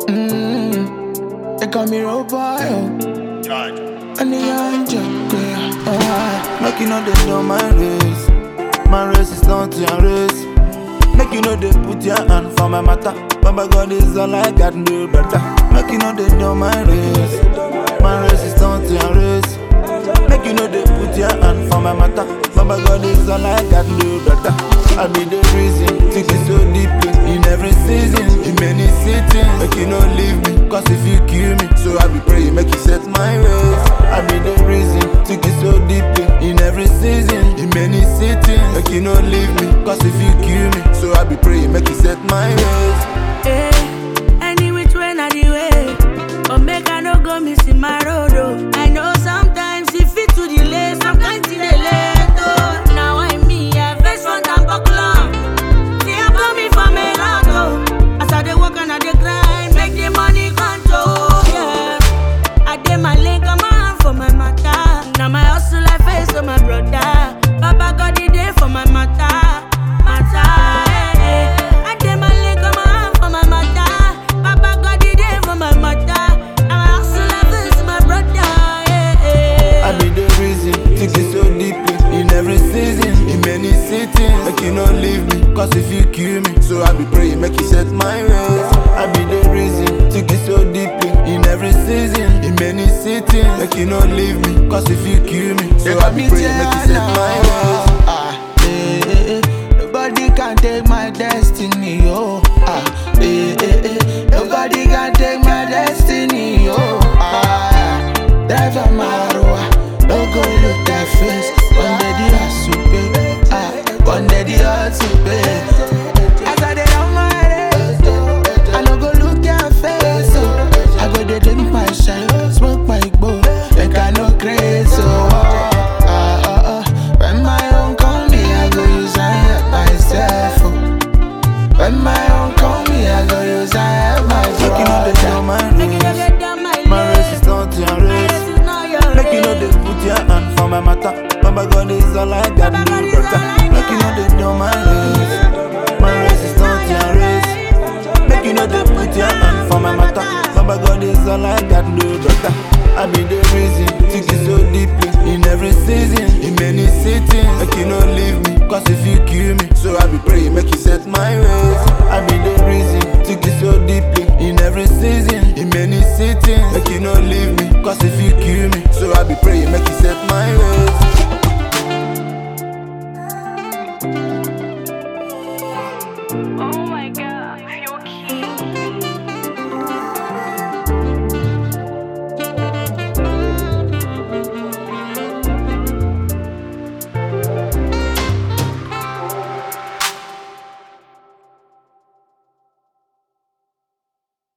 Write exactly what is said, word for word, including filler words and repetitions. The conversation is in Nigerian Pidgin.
Mm, they call me road boy, oh. And the young joke, yeah. Make you know they know my race. My race is not your race. Make you know they put your hand for my matter. Baba God is all I got, no better. Make you know they know my race. My race is not your race. Make you know they put your hand for my matter. Baba God is all I got, no better. I be the reason, think it so deeply. In every season, in many cities. Make you know leave me, cause if you kill me, so I be praying, make you set my ways. I be the reason, think it so deeply. In every season, in many cities. Make you know leave me, cause if you kill me, so I be praying, make you set my ways. Hey, any which way na the way, but make I no go missing my road. Oh. I know sometimes it fit to delay, sometimes it delay. Oh. Now I me, I face front and buckle on. See I'm coming from a lot. Oh. As I dey work and I dey grind, make the money control. Yeah, I dey my link, I'm on for my matter. Now my hustle I face to my brother. Baba God the day for my matter, matter. Hey, hey. I dey my link, I'm on for my matter. Baba God the day for my matter. Now my hustle I face to my brother. Hey, hey. I be the reason, think it so deeply. In every season, in many cities. Make you not leave me, cause if you kill me, so I be praying, make you set my ways. I be the reason, think it so deeply. In every season, in many cities. Make you not leave me, cause if you kill me, so I be praying, make you set my ways. Ah, eh, eh, eh. Nobody can take my destiny, oh. Ah, eh, eh, eh. Nobody can take my destiny, oh. Ah, drive a Marua, don't go look that face. One day the hustle pay, ah, one day the hustle pay. As I dey on my race, I no go look your face, oh. I go dey drink my shine, smoke my bowl, like I no crazy, oh. Ah, ah, ah. When my own come me, I go use I help myself, oh. When my own come me, I go use I help myself. Make you know they know my Make you no race. get down my My race lane. is not your My race. race is not your Make you know they race. put your hand for my matter. Baba God is all I got, Baba no God is all better. I Make you know they know my race. My race is not your race. Make you know they put your hand for my matter. Baba God is all I got, no better. I be the reason, think it so deeply. In every season, in many cities. Make you know leave me, cause if you kill me, so I be praying, make you set my ways. I be the reason.